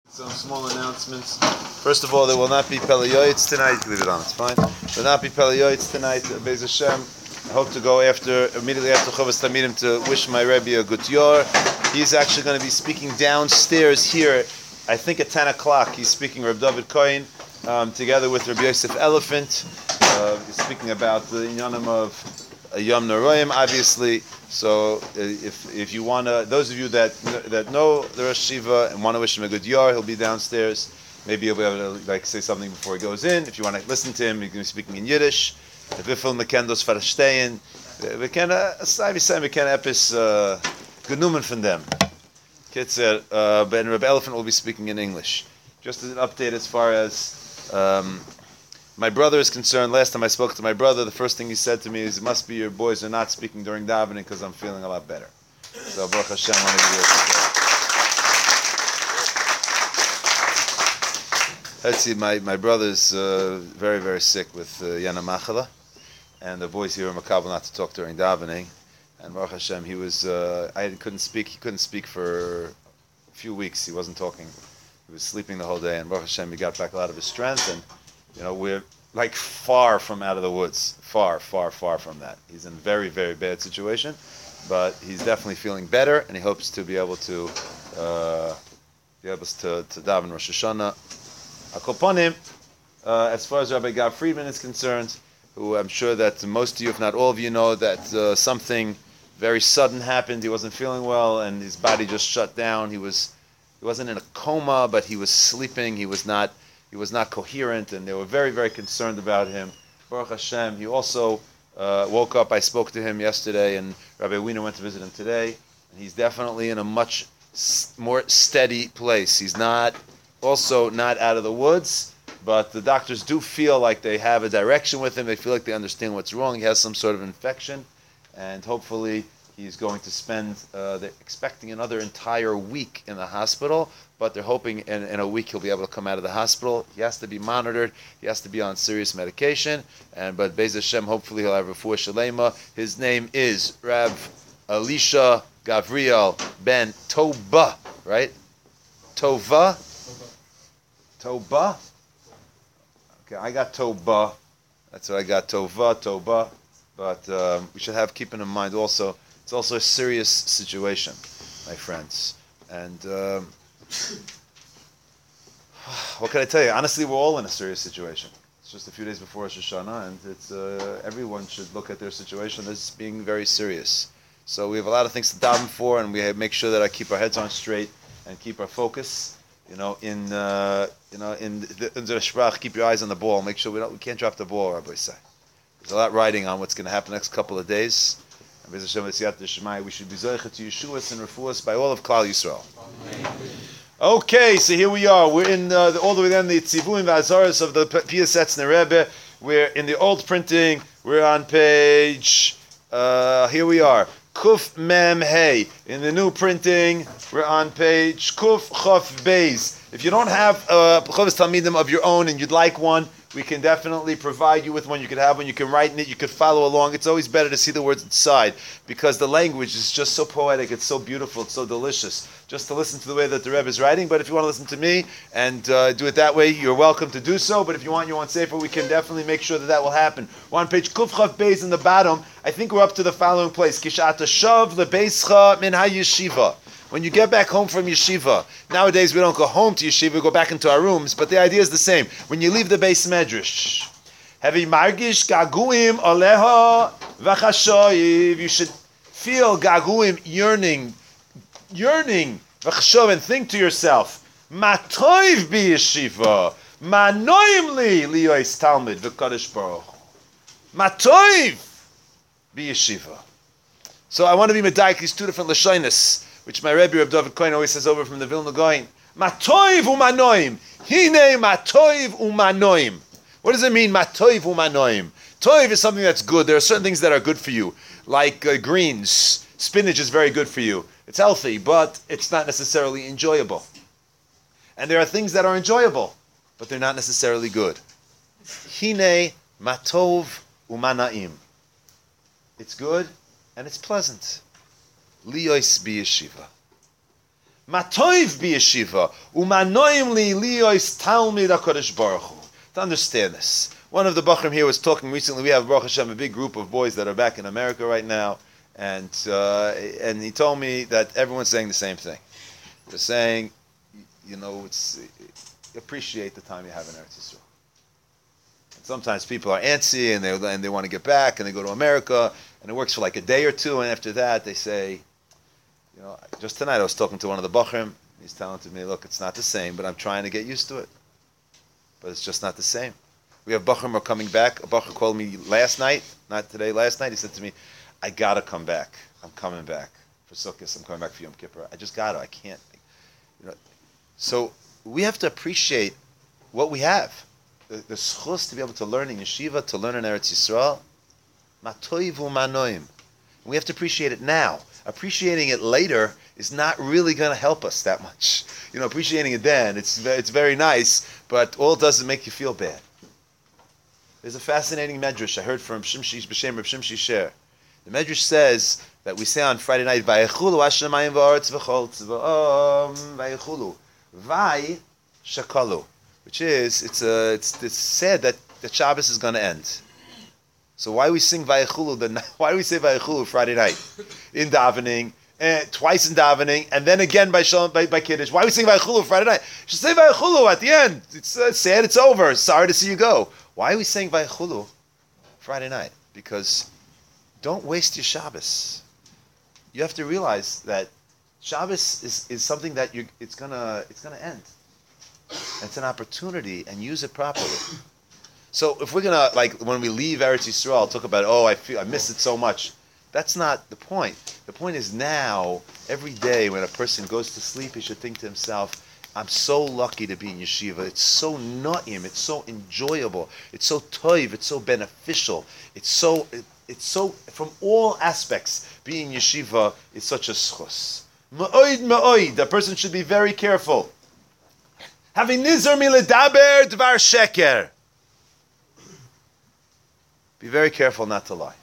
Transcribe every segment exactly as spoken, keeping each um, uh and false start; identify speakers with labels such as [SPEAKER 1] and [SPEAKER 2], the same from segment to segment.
[SPEAKER 1] Some small announcements. First of all, there will not be Peleyoitz tonight. You can leave it on, it's fine. There will not be Peleyoitz tonight. Be'ez Hashem. I hope to go after, immediately after Chovas Tamidim to wish my Rebbe a good yor. He's actually going to be speaking downstairs here, I think at ten o'clock. He's speaking Reb David Cohen um, together with Reb Yosef Elephant. Uh, he's speaking about the inyanim of uh, Yom Naroyim, obviously. So uh, if if you want to, those of you that that know the Rosh Shiva and want to wish him a good yor, he'll be downstairs. Maybe he'll be able to like say something before he goes in. If you want to listen to him, he's going to be speaking in Yiddish. Vifel mekendos verstehen. We can, I we say we can epis genommen von dem. Kitzer, Ben Reb Elephant will be speaking in English. Just as an update as far as um, my brother is concerned, last time I spoke to my brother, the first thing he said to me is, it must be your boys are not speaking during davening because I'm feeling a lot better. So, Baruch Hashem, I want to give you a Let's see, my, my brother's uh, very, very sick with uh, Yana Machala, and the boys here are makabel not to talk during davening. And Baruch Hashem, he was, uh, I couldn't speak, he couldn't speak for a few weeks, he wasn't talking. He was sleeping the whole day, and Baruch Hashem, he got back a lot of his strength, and you know, we're like far from out of the woods. Far, far, far from that. He's in a very, very bad situation, but he's definitely feeling better, and he hopes to be able to uh, be able to, to daven Rosh Hashanah. Akoponim, uh, as far as Rabbi Gav Friedman is concerned, who I'm sure that most of you, if not all of you, know that uh, something very sudden happened. He wasn't feeling well, and his body just shut down. He was, he wasn't in a coma, but he was sleeping. He was not. He was not coherent, and they were very, very concerned about him. Baruch Hashem. He also uh, woke up. I spoke to him yesterday, and Rabbi Wiener went to visit him today. And he's definitely in a much s- more steady place. He's not, also not out of the woods, but the doctors do feel like they have a direction with him. They feel like they understand what's wrong. He has some sort of infection, and hopefully he's going to spend, uh, they're expecting another entire week in the hospital, but they're hoping in, in a week he'll be able to come out of the hospital. He has to be monitored. He has to be on serious medication. And But Be'ez Hashem, hopefully he'll have refuah shalema. His name is Rav Elisha Gavriel Ben Toba, right? Tova? Toba? Okay, I got Toba. That's what I got, Tova, Toba. But um, we should have, keeping in mind also, it's also a serious situation, my friends. And um, what can I tell you? Honestly, we're all in a serious situation. It's just a few days before Rosh Hashanah, and it's uh, everyone should look at their situation as being very serious. So we have a lot of things to daven for, and we have, make sure that I keep our heads on straight and keep our focus. You know, in uh, you know, in the, in the Sprach, keep your eyes on the ball. Make sure we don't, we can't drop the ball, Rabbi say. There's a lot riding on what's going to happen the next couple of days. And we should be zoichet to Yeshuas and Refuas by all of Klal Yisrael. Okay, so here we are. We're in uh, the, all the way down the Tzivuim V'Azaros of the Pius Etzner Rebbe. We're in the old printing. We're on page. Uh, here we are. Kuf Mem Hey. In the new printing, we're on page Kuf Chof Beis. If you don't have a Chovas Talmidim of your own and you'd like one, we can definitely provide you with one. You can have one. You can write in it. You can follow along. It's always better to see the words inside because the language is just so poetic. It's so beautiful. It's so delicious. Just to listen to the way that the Rebbe is writing. But if you want to listen to me and uh, do it that way, you're welcome to do so. But if you want your own sefer, we can definitely make sure that that will happen. We're on page Kuf Chav Beis in the bottom. I think we're up to the following place. Kishat Shav lebeischa min hayeshiva. When you get back home from yeshiva, nowadays we don't go home to yeshiva, we go back into our rooms, but the idea is the same. When you leave the Beis Medrash, Hevi margish gaguim aleha v'chashoyiv. You should feel gaguim, yearning, yearning, v'chashoyiv, and think to yourself, matoiv bi yeshiva, manoim li liyois talmid v'kadosh baruch. Matoiv bi yeshiva. So I want to be medayik these two different lashonis, which my Rebbe Reb David Cohen always says over from the Vilna Gaon. Matoiv umanoim. Hine matoiv umanoim. What does it mean, matoiv umanoim? Toiv is something that's good. There are certain things that are good for you, like uh, greens. Spinach is very good for you. It's healthy, but it's not necessarily enjoyable. And there are things that are enjoyable, but they're not necessarily good. Hine matov umanaim. It's good and it's pleasant. Liyos biyeshiva. Matoiv bi yeshiva, umanoim li liyos talmid HaKadosh Baruch Hu. To understand this, one of the Bachrim here was talking recently. We have, Baruch Hashem, a big group of boys that are back in America right now, and uh, and he told me that everyone's saying the same thing. They're saying, you know, it's appreciate the time you have in Eretz Yisrael. And sometimes people are antsy and they and they want to get back and they go to America and it works for like a day or two, and after that they say, you know, just tonight I was talking to one of the Bachrim. He's telling to me, look, it's not the same, but I'm trying to get used to it. But it's just not the same. We have Bachrim are coming back. A Bachar called me last night, not today, last night. He said to me, I gotta come back. I'm coming back for Sukkot. I'm coming back for Yom Kippur. I just gotta. I can't. You know. So we have to appreciate what we have. The, the schus to be able to learn in yeshiva, to learn in Eretz Yisrael. Matoivu manoim. We have to appreciate it now. Appreciating it later is not really going to help us that much. You know, appreciating it then, it's it's very nice, but all it does is make you feel bad. There's a fascinating medrash I heard from Shimshi B'Shem Reb Shimshi Sher. The medrash says that we say on Friday night, Vayechulu Hashemayim v'aretz v'chol tzva'om Vayechulu Vay Shakalu, which is it's a, it's it's said that the Shabbos is going to end. So why we sing Vayechulu? The why do we say Vayechulu Friday night in davening, and twice in davening, and then again by Shalom by, by Kiddush? Why we sing Vayechulu Friday night? You should say Vayechulu at the end. It's uh, sad. It's over. Sorry to see you go. Why are we saying Vayechulu Friday night? Because don't waste your Shabbos. You have to realize that Shabbos is, is something that you it's gonna it's gonna end. It's an opportunity, and use it properly. So if we're gonna, like, when we leave Eretz Yisrael, talk about, oh, I feel I miss it so much. That's not the point. The point is now, every day when a person goes to sleep, he should think to himself, I'm so lucky to be in yeshiva. It's so na'im. It's so enjoyable. It's so toiv. It's so beneficial. It's so, it, it's so, from all aspects, being in yeshiva is such a schus. Ma'oid, ma'oid. The person should be very careful. Having nizar miledaber dvar sheker. Be very careful not to lie.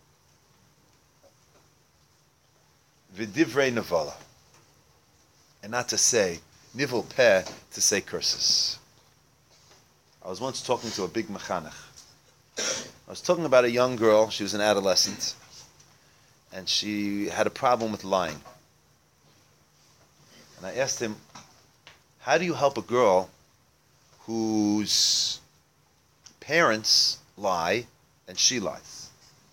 [SPEAKER 1] V'divrei nevala. And not to say, nivul peh, to say curses. I was once talking to a big mechanech. I was talking about a young girl, she was an adolescent, and she had a problem with lying. And I asked him, how do you help a girl whose parents lie and she lies?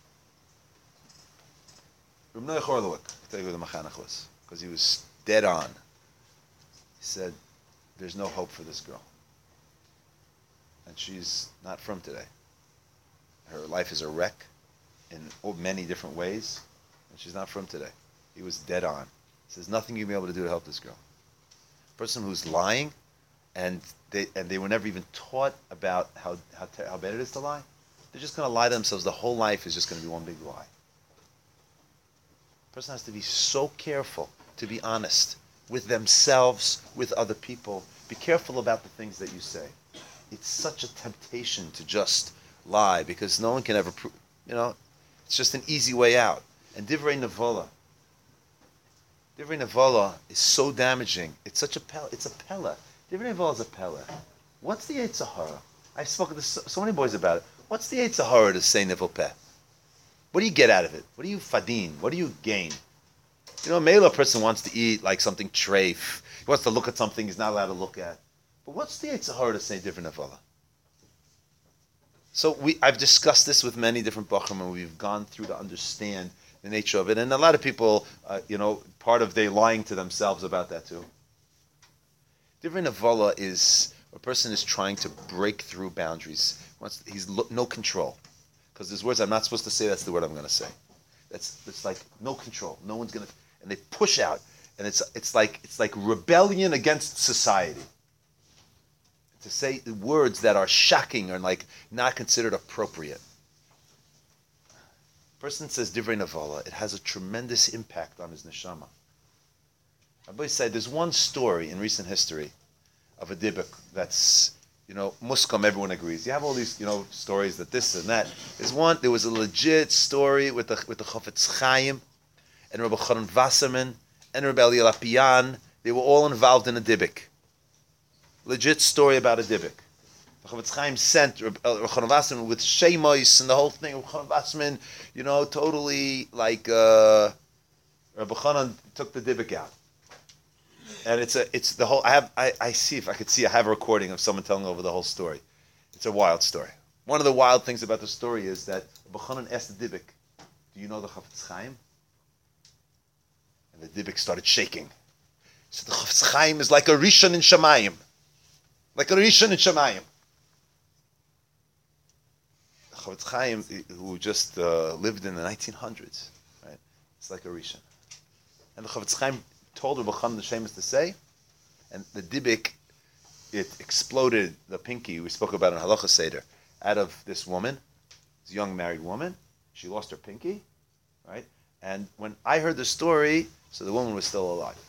[SPEAKER 1] Reb Noach Orlowek, I'll tell you who the Machanach was, because he was dead on. He said, there's no hope for this girl. And she's not from today. Her life is a wreck in many different ways, and she's not from today. He was dead on. He says, nothing you'll be able to do to help this girl. A person who's lying, and they and they were never even taught about how, how, how bad it is to lie, they're just going to lie to themselves. The whole life is just going to be one big lie. A person has to be so careful to be honest with themselves, with other people. Be careful about the things that you say. It's such a temptation to just lie, because no one can ever prove, you know, it's just an easy way out. And Divrei Nevola. Divrei Nevola is so damaging. It's such a pella. It's a pella. Divrei Nevola is a pella. What's the Yetzer Hara? I've spoken to so, so many boys about it. What's the Yetzer Hara to say Nivul Peh? What do you get out of it? What do you fadin? What do you gain? You know, a male person wants to eat like something treif. He wants to look at something he's not allowed to look at. But what's the Yetzer Hara to say Divrei Nevola? So we, I've discussed this with many different bachrim, and we've gone through to understand the nature of it. And a lot of people, uh, you know, part of they lying to themselves about that too. Divrei Nevola is a person is trying to break through boundaries. Wants, he's lo- no control. Because there's words I'm not supposed to say, that's the word I'm going to say. That's it's like no control. No one's going to, and they push out, and it's it's like it's like rebellion against society. To say words that are shocking or like not considered appropriate. Person says Divrei Nevola, it has a tremendous impact on his neshama. Rabbi said there's one story in recent history of a dibuk that's, you know, muskam, everyone agrees. You have all these, you know, stories that this and that. There's one, there was a legit story with the with the Chofetz Chaim and Rabbi Chanan Wasserman and Rabbi Eli Lapian. They were all involved in a dibik. Legit story about a dibik. Chavetz Chaim sent Rechon Wasserman with Shemois and the whole thing. Rechon Wasserman, you know, totally like uh, Rabbi Chanan took the dibik out. And it's a, it's the whole. I have, I, I see if I could see. I have a recording of someone telling over the whole story. It's a wild story. One of the wild things about the story is that Rabbi Chanan asked the dibik, "Do you know the Chavetz Chaim?" And the dibik started shaking. So the Chavetz Chaim is like a Rishon in Shemayim, like a Rishon in Shemayim. The Chavetz Chaim, who just uh, lived in the nineteen hundreds, right? It's like a Rishon. And the Chavetz Chaim told Rabbi Chanan the Shemus to say, and the dibik, it exploded the pinky we spoke about in Halacha Seder out of this woman, this young married woman. She lost her pinky, right? And when I heard the story, so the woman was still alive.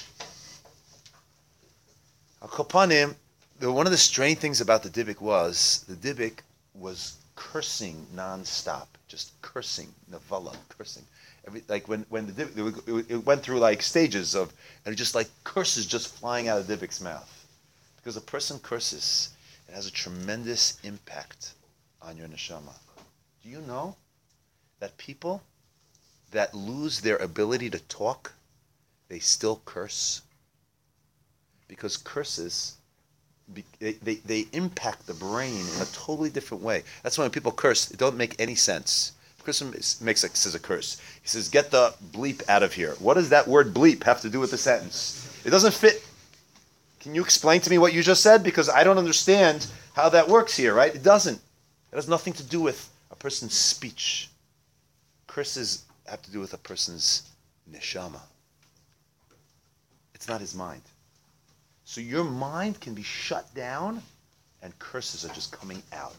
[SPEAKER 1] Al Kapanim, one of the strange things about the dibik was the dibik was cursing non-stop, just cursing, Nevala, cursing. Every, like when, when the dibik, it went through like stages of, and just like curses just flying out of the dibik's mouth. Because a person curses, it has a tremendous impact on your neshama. Do you know that people that lose their ability to talk, they still curse? Because curses, they, they, they impact the brain in a totally different way. That's why when people curse, it don't make any sense. A person makes a, says a curse. He says, "Get the bleep out of here." What does that word bleep have to do with the sentence? It doesn't fit. Can you explain to me what you just said? Because I don't understand how that works here, right? It doesn't. It has nothing to do with a person's speech. Curses have to do with a person's neshama. It's not his mind. So your mind can be shut down and curses are just coming out.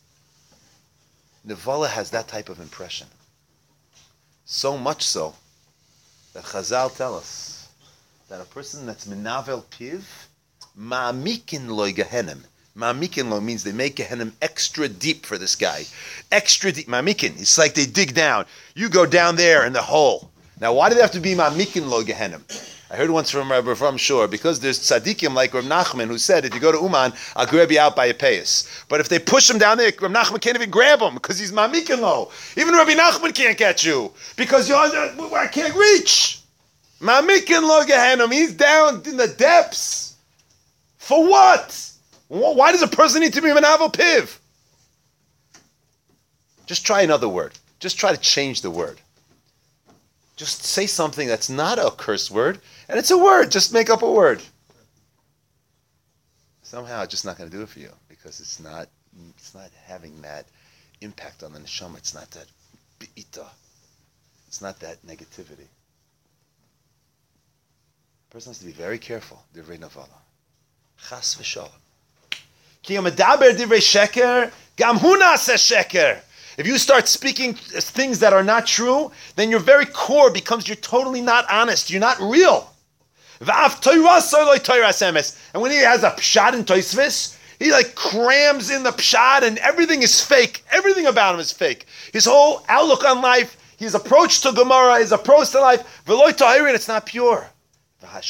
[SPEAKER 1] Nevala has that type of impression. So much so that Chazal tell us that a person that's menavel piv, ma'amikin loy gehenim. Ma'amikin lo means they make gehenim extra deep for this guy. Extra deep. Ma'amikin. It's like they dig down. You go down there in the hole. Now, why do they have to be ma'amikin lo gehenim? I heard once from Rabbi from Shor, because there's tzaddikim like Rav Nachman who said, if you go to Uman, I'll grab you out by a payas. But if they push him down there, Rav Nachman can't even grab him because he's ma'amikin lo. Even Rabbi Nachman can't get you because you're under, I can't reach. Ma'amikin lo gehenim. He's down in the depths. For what? Why does a person need to be menavel piv? Just try another word. Just try to change the word. Just say something that's not a curse word, and it's a word. Just make up a word. Somehow it's just not going to do it for you because it's not it's not having that impact on the neshama. It's not that bi'ita. It's not that negativity. A person has to be very careful. Divrei navala. Chas v'shalom. Ki yomedaber divrei sheker, gam hu na'aseh sheker. If you start speaking things that are not true, then your very core becomes you're totally not honest. You're not real. And when he has a pshat in Tosfos, he like crams in the pshat and everything is fake. Everything about him is fake. His whole outlook on life, his approach to Gemara, his approach to life, it's not pure. But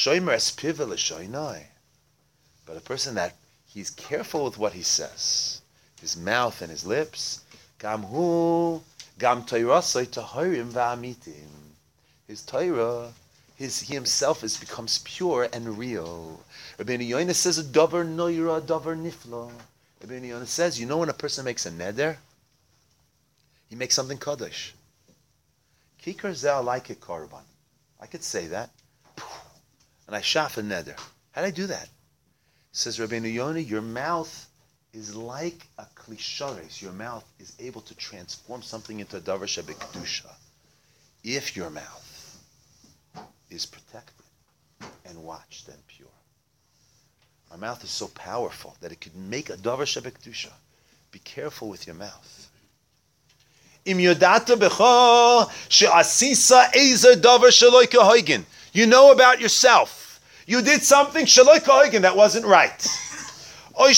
[SPEAKER 1] a person that he's careful with what he says, his mouth and his lips, Gam hu, gam Torasai taharim va'amitim. His Torah, his he himself is becomes pure and real. Rabbeinu Yonah says a davar noira, davar nifla. Rabbeinu Yonah says, you know when a person makes a neder, he makes something kaddish. Kikar zeh like a korban. I could say that, and I shaf a neder. How did I do that? Says Rabbeinu Yonah, your mouth is like a klishares. Your mouth is able to transform something into a davar shebekdusha. If your mouth is protected and watched and pure. Our mouth is so powerful that it could make a davar shebekdusha. Be careful with your mouth. Im yodata becho she'asisa ezer davar sheloi kahoigin. You know about yourself. You did something sheloi kahoigin that wasn't right. Or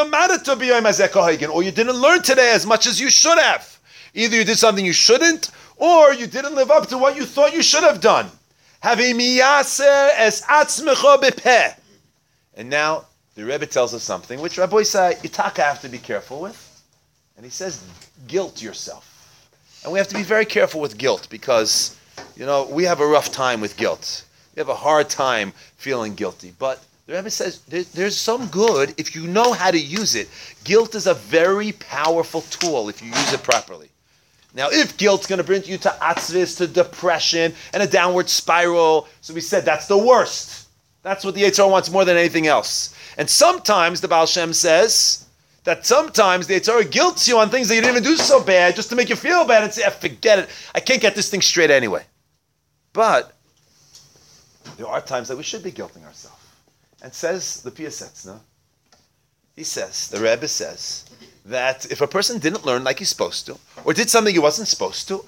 [SPEAKER 1] you didn't learn today as much as you should have. Either you did something you shouldn't, or you didn't live up to what you thought you should have done. Havi miyaser es atzmecho bepeh. And now the Rebbe tells us something, which Rabbi Isai Yitaka have to be careful with. And he says, guilt yourself. And we have to be very careful with guilt because, you know, we have a rough time with guilt. We have a hard time feeling guilty. But the Rebbe says there, there's some good if you know how to use it. Guilt is a very powerful tool if you use it properly. Now, if guilt's going to bring you to atzvis, to depression, and a downward spiral, so we said that's the worst. That's what the Yetzer Hara wants more than anything else. And sometimes the Baal Shem says that sometimes the Yetzer Hara guilts you on things that you didn't even do so bad just to make you feel bad and say, ah, forget it. I can't get this thing straight anyway. But there are times that we should be guilting ourselves. And says the Piasetzna, he says, the Rebbe says, that if a person didn't learn like he's supposed to, or did something he wasn't supposed to,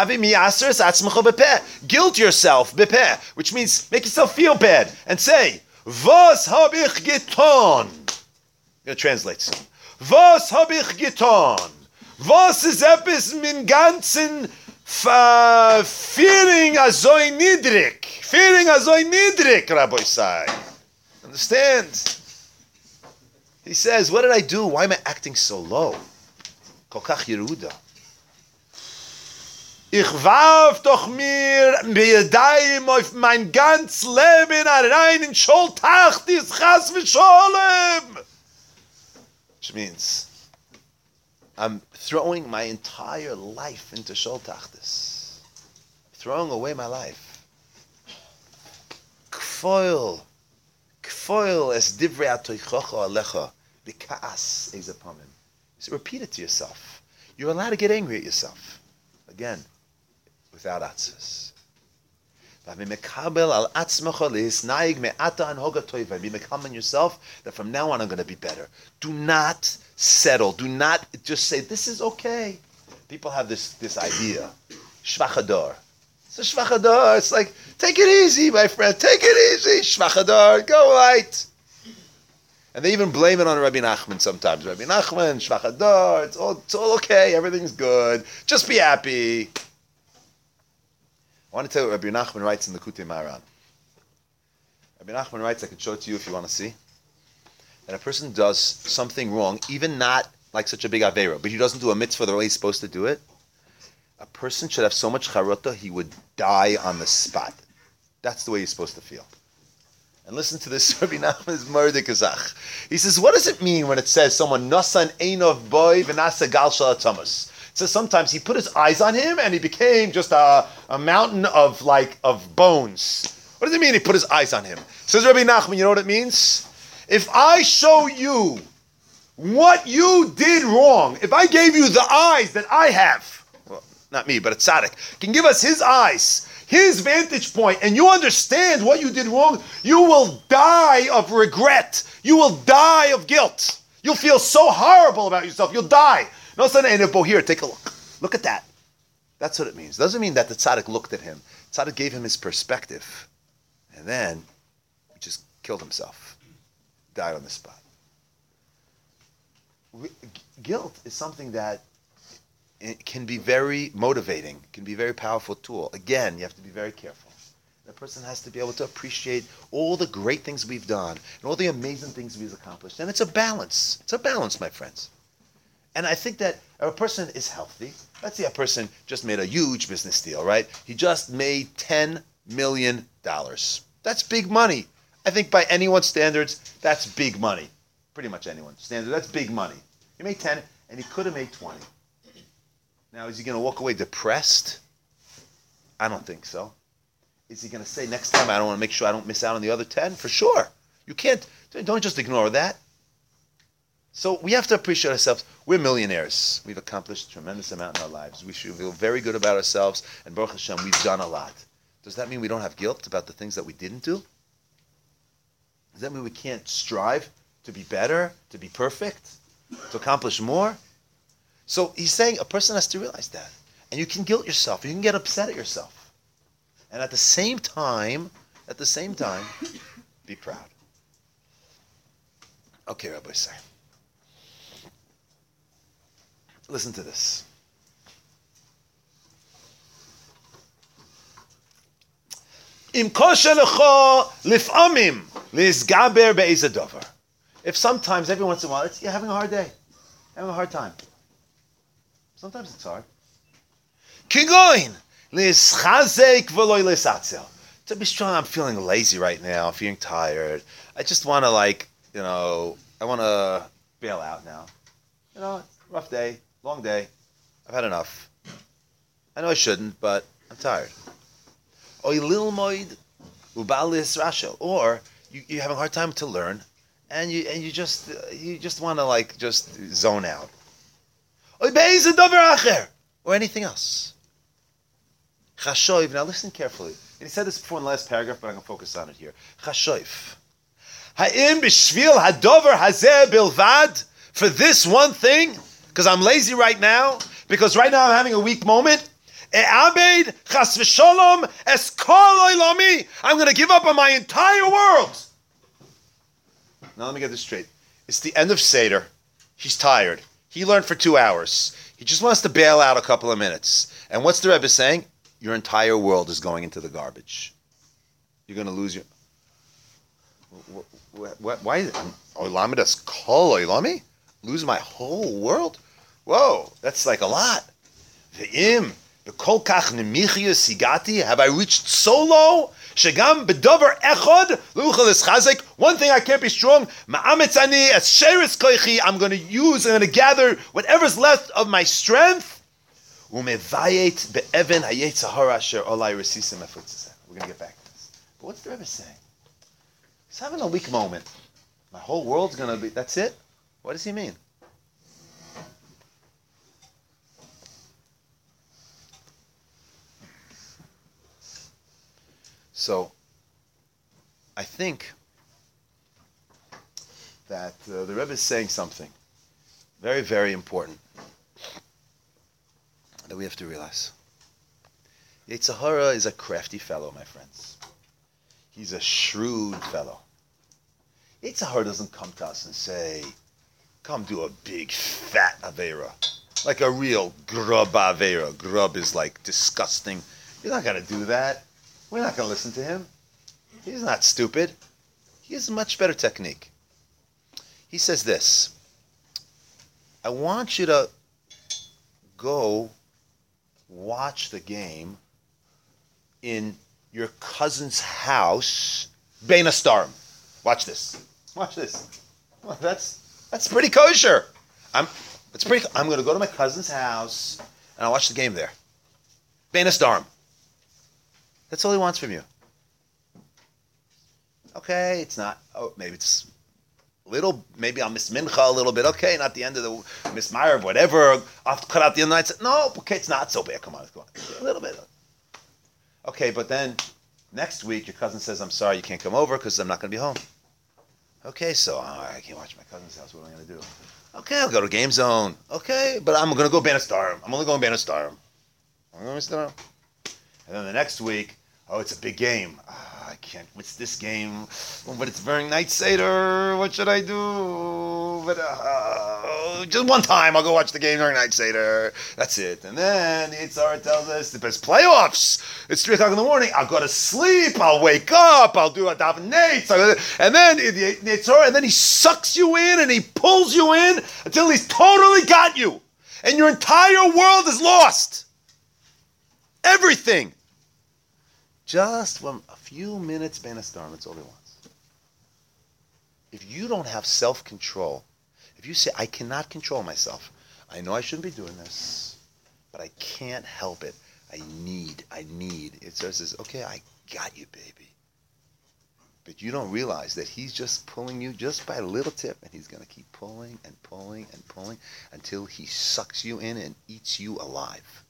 [SPEAKER 1] guilt yourself, which means make yourself feel bad, and say, Was hab ich getan? I'm going to translate soon. Was hab ich getan? Was is epis min ganzen fearing azoi nidrik? Fearing azoi nidrik, Rabbi Isai. Understand? He says, what did I do? Why am I acting so low? Kol kach yeruda. Ich warf doch mir beyadayim auf mein ganz Leben rein in Shol Tachtis Chas v'Sholem. Which means, I'm throwing my entire life into Shol Tachtis. Throwing away my life. Kfoil. Kfoil es divrei atoichocho alecha. B'ka'as ez apamim. So repeat it to yourself. You're allowed to get angry at yourself. Again, without atzis. Be mekabel al atzmecha lehisnaig me'ata anhoga toiva. Be mekabel on yourself that from now on I'm going to be better. Do not settle. Do not just say, this is okay. People have this, this idea. Shvachador. It's a shvachador. It's like, take it easy, my friend. Take it easy. Shvachador. Go right. And they even blame it on Rabbi Nachman sometimes. Rabbi Nachman, shvachador. It's all, it's all okay. Everything's good. Just be happy. I want to tell you what Rabbi Nachman writes in the Kutei Maharan. Rabbi Nachman writes, I can show it to you if you want to see, that a person does something wrong, even not like such a big Aveira, but he doesn't do a mitzvah the way he's supposed to do it. A person should have so much charata, he would die on the spot. That's the way he's supposed to feel. And listen to this, Rabbi Nachman's Mordek Kazach. He says, what does it mean when it says someone nasan einov boy v'nasa gal shel atamas? It says sometimes he put his eyes on him and he became just a, a mountain of like of bones. What does it mean he put his eyes on him? Says Rabbi Nachman, you know what it means? If I show you what you did wrong, if I gave you the eyes that I have, well, not me, but a tzaddik, can give us his eyes, his vantage point, and you understand what you did wrong, you will die of regret. You will die of guilt. You'll feel so horrible about yourself. You'll die. No sudden, and oh, here, take a look. Look at that. That's what it means. It doesn't mean that the tzaddik looked at him. Tzaddik gave him his perspective. And then he just killed himself. Died on the spot. Guilt is something that it can be very motivating, can be a very powerful tool. Again, you have to be very careful. The person has to be able to appreciate all the great things we've done and all the amazing things we've accomplished. And it's a balance. It's a balance, my friends. And I think that if a person is healthy, let's say a person just made a huge business deal, right? He just made ten million dollars. That's big money. I think by anyone's standards, that's big money. Pretty much anyone's standard, that's big money. He made ten, and he could have made twenty. Now, is he going to walk away depressed? I don't think so. Is he going to say, next time I don't want to make sure I don't miss out on the other ten? For sure. You can't, don't just ignore that. So we have to appreciate ourselves. We're millionaires. We've accomplished a tremendous amount in our lives. We should feel very good about ourselves. And Baruch Hashem, we've done a lot. Does that mean we don't have guilt about the things that we didn't do? Does that mean we can't strive to be better, to be perfect, to accomplish more? So he's saying a person has to realize that. And you can guilt yourself. You can get upset at yourself. And at the same time, at the same time, be proud. Okay, Rabbi Say. Listen to this. Im kosher lecho lif'amim lizgaber be'ez dover. If sometimes, every once in a while, it's, you're having a hard day, having a hard time. Sometimes it's hard. Kigoin lischazek v'loy lisatzel. To be strong, I'm feeling lazy right now. I'm feeling tired. I just want to, like, you know, I want to bail out now. You know, rough day, long day. I've had enough. I know I shouldn't, but I'm tired. Or you you're having a hard time to learn, and you and you just you just want to, like, just zone out. Or anything else. Chashoiv. Now listen carefully. And he said this before in the last paragraph, but I'm going to focus on it here. Chashoiv. Ha'im b'shvil hadover hazeh bilvad. For this one thing, because I'm lazy right now, because right now I'm having a weak moment, E'abed chas v'sholom es kol oilami. I'm going to give up on my entire world. Now let me get this straight. It's the end of Seder. He's tired. He learned for two hours. He just wants to bail out a couple of minutes. And what's the Rebbe saying? Your entire world is going into the garbage. You're going to lose your... Why is it? Oilami das kol oilami? Lose my whole world? Whoa, that's like a lot. Ve'im, b'kol kach nemichia sigati, have I reached so low? Shegam b'dover echod, l'uchel eschazek, one thing I can't be strong, ma'ametz ani es sheres koichi, I'm going to use, I'm going to gather whatever's left of my strength, u'mevayet be'even hayetzahara asher olai resisim efutzisem. We're going to get back to this. But what's the Rebbe saying? He's having a weak moment. My whole world's going to be, that's it? What does he mean? So, I think that uh, the Rebbe is saying something very, very important that we have to realize. Yetzer hara is a crafty fellow, my friends. He's a shrewd fellow. Yetzer hara doesn't come to us and say, come do a big fat Aveira. Like a real grub Aveira. Grub is like disgusting. You're not going to do that. We're not going to listen to him. He's not stupid. He has a much better technique. He says this. I want you to go watch the game in your cousin's house, Bein Hastarim. Watch this. Watch this. Well, that's that's pretty kosher. I'm it's pretty. I'm going to go to my cousin's house and I'll watch the game there. Bein Hastarim. That's all he wants from you. Okay, it's not. Oh, maybe it's a little. Maybe I'll miss mincha a little bit. Okay, not the end of the miss Ma'ariv, whatever. I'll have to cut out the other nights. No, okay, it's not so bad. Come on, come on, a little bit. Okay, but then next week your cousin says, "I'm sorry, you can't come over because I'm not going to be home." Okay, so oh, I can't watch my cousin's house. What am I going to do? Okay, I'll go to Game Zone. Okay, but I'm going to go Bein Hastarim. I'm only going Bein Hastarim. I'm going to Hastarim. And then the next week, oh, it's a big game. Oh, I can't. What's this game? Oh, but it's during night Seder. What should I do? But uh, just one time, I'll go watch the game during night Seder. That's it. And then the Yetzer hara tells us the best playoffs. It's three o'clock in the morning. I'll go to sleep. I'll wake up. I'll do a daven nates. And then the Yetzer hara, and then he sucks you in and he pulls you in until he's totally got you, and your entire world is lost. Everything. Just from a few minutes, Bein Hastarim, that's all he wants. If you don't have self-control, if you say, I cannot control myself, I know I shouldn't be doing this, but I can't help it. I need, I need. It says, okay, I got you, baby. But you don't realize that he's just pulling you just by a little tip, and he's going to keep pulling and pulling and pulling until he sucks you in and eats you alive.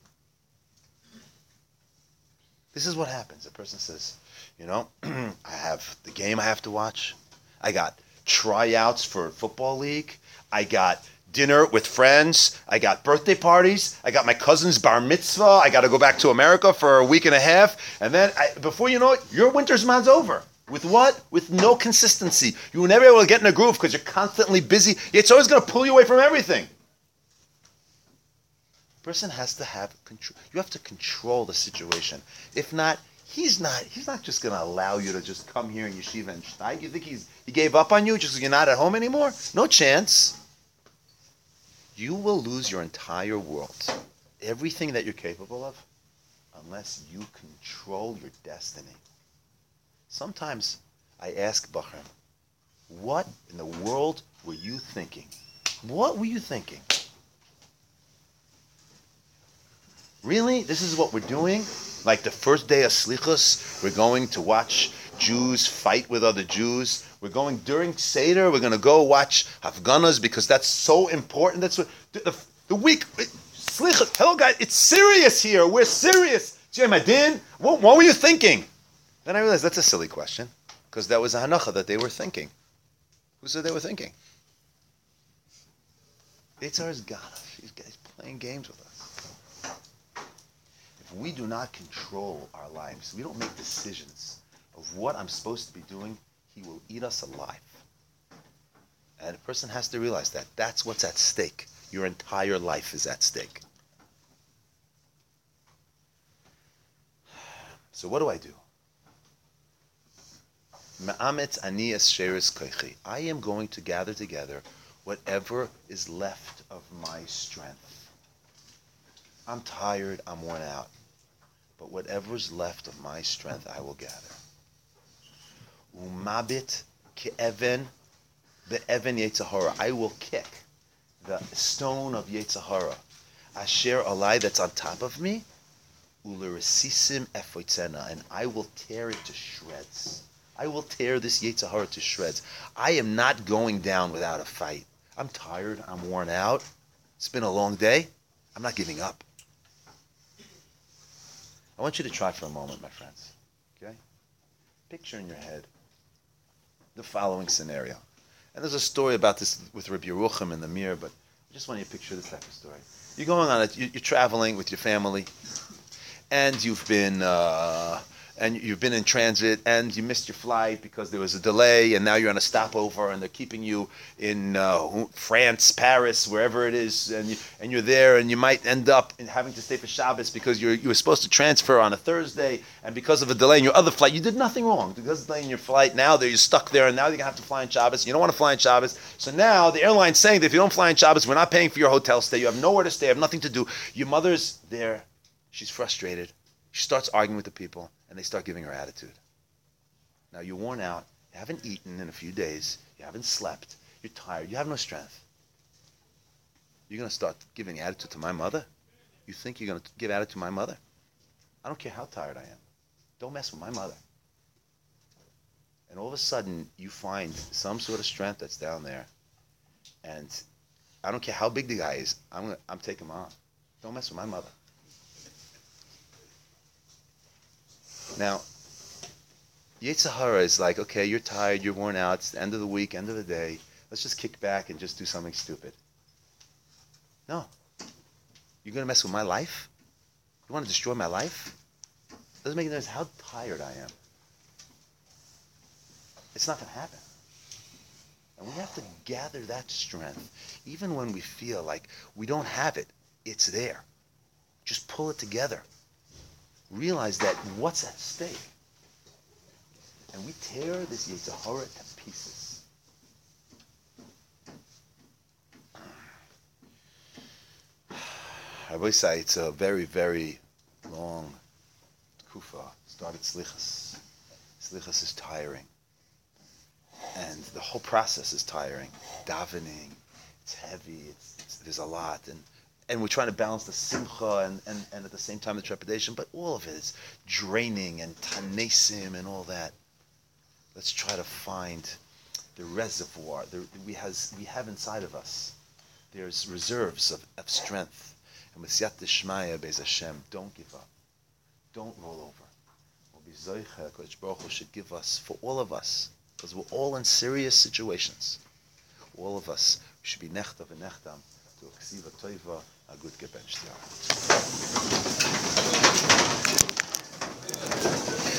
[SPEAKER 1] This is what happens. A person says, you know, I have the game I have to watch. I got tryouts for football league. I got dinner with friends. I got birthday parties. I got my cousin's bar mitzvah. I got to go back to America for a week and a half. And then I, before you know it, your winter's man's over. With what? With no consistency. You will never be able to get in a groove because you're constantly busy. It's always going to pull you away from everything. Person has to have control. You have to control the situation. If not, He's not. He's not just going to allow you to just come here in yeshiva and steig. You think he's he gave up on you just because you're not at home anymore? No chance. You will lose your entire world, everything that you're capable of, unless you control your destiny. Sometimes I ask Bachram, what in the world were you thinking? What were you thinking? Really? This is what we're doing? Like the first day of Slichus, we're going to watch Jews fight with other Jews. We're going during Seder, we're going to go watch Hafganas because that's so important. That's what the, the, the week, Slichus, hello guys, it's serious here. We're serious. Jemadin, what, what were you thinking? Then I realized that's a silly question because that was a hanacha that they were thinking. Who said they were thinking? Yitzhar got us. He's playing games with us. If we do not control our lives, we don't make decisions of what I'm supposed to be doing, he will eat us alive. And a person has to realize that. That's what's at stake. Your entire life is at stake. So what do I do? I am going to gather together whatever is left of my strength. I'm tired, I'm worn out. But whatever is left of my strength, I will gather. Umabit ke'even be'even Yetzirah. I will kick the stone of Yetzirah. Asher alai, that's on top of me. Uleresisim efoitzena, and I will tear it to shreds. I will tear this Yetzirah to shreds. I am not going down without a fight. I'm tired, I'm worn out. It's been a long day. I'm not giving up. I want you to try for a moment, my friends. Okay? Picture in your head the following scenario. And there's a story about this with Rabbi Yerucham in the Mir, but I just want you to picture this type of story. You're going on it, you're traveling with your family, and you've been uh, and you've been in transit, and you missed your flight because there was a delay, and now you're on a stopover, and they're keeping you in uh, France, Paris, wherever it is, and you, and you're there, and you might end up in having to stay for Shabbos because you're you were supposed to transfer on a Thursday, and because of a delay in your other flight, you did nothing wrong. Because of a delay in your flight, now you're stuck there, and now you're gonna have to fly on Shabbos. You don't want to fly on Shabbos, so now the airline's saying that if you don't fly on Shabbos, we're not paying for your hotel stay. You have nowhere to stay. You have nothing to do. Your mother's there. She's frustrated. She starts arguing with the people, and they start giving her attitude. Now you're worn out, you haven't eaten in a few days, you haven't slept, you're tired, you have no strength. You're going to start giving attitude to my mother? You think you're going to give attitude to my mother? I don't care how tired I am. Don't mess with my mother. And all of a sudden, you find some sort of strength that's down there, and I don't care how big the guy is, I'm, gonna, I'm taking him on. Don't mess with my mother. Now, Yetzirah is like, okay, you're tired, you're worn out, it's the end of the week, end of the day. Let's just kick back and just do something stupid. No. You're going to mess with my life? You want to destroy my life? Doesn't make any sense how tired I am. It's not going to happen. And we have to gather that strength. Even when we feel like we don't have it, it's there. Just pull it together. Realize that what's at stake. And we tear this Yetzirah to pieces. I will say it's a very, very long kufa. Started Slichas. Slichas is tiring. And the whole process is tiring. Davening, it's heavy, it's, it's, there's a lot. And And we're trying to balance the simcha and, and, and at the same time the trepidation, but all of it is draining and tanesim and all that. Let's try to find the reservoir the, we, has, we have inside of us. There's reserves of, of strength. And with Siyat Dishmaya, Be'ez Hashem, don't give up. Don't roll over. We'll be Zoicha, Kodesh Baruch Hu should give us, for all of us, because we're all in serious situations. All of us, we should be nechta v'nechtam. Ksiva Toiva, a good gebencht.